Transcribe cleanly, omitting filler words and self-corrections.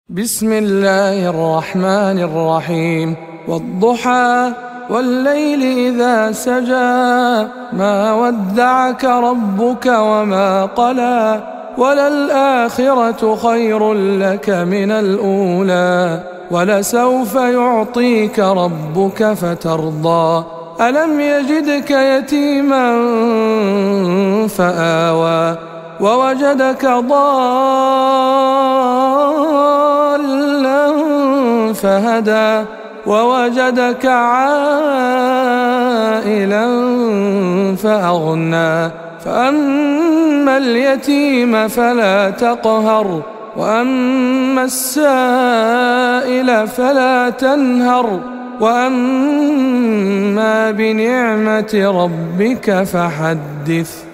بسم الله الرحمن الرحيم والضحى والليل إذا سجى ما ودعك ربك وما قلى وللآخرة خير لك من الأولى ولسوف يعطيك ربك فترضى ألم يجدك يتيما فآوى ووجدك ضالا فهدى ووجدك عائلا فأغنى فأما اليتيم فلا تقهر وأما السائل فلا تنهر وأما بنعمة ربك فحدث.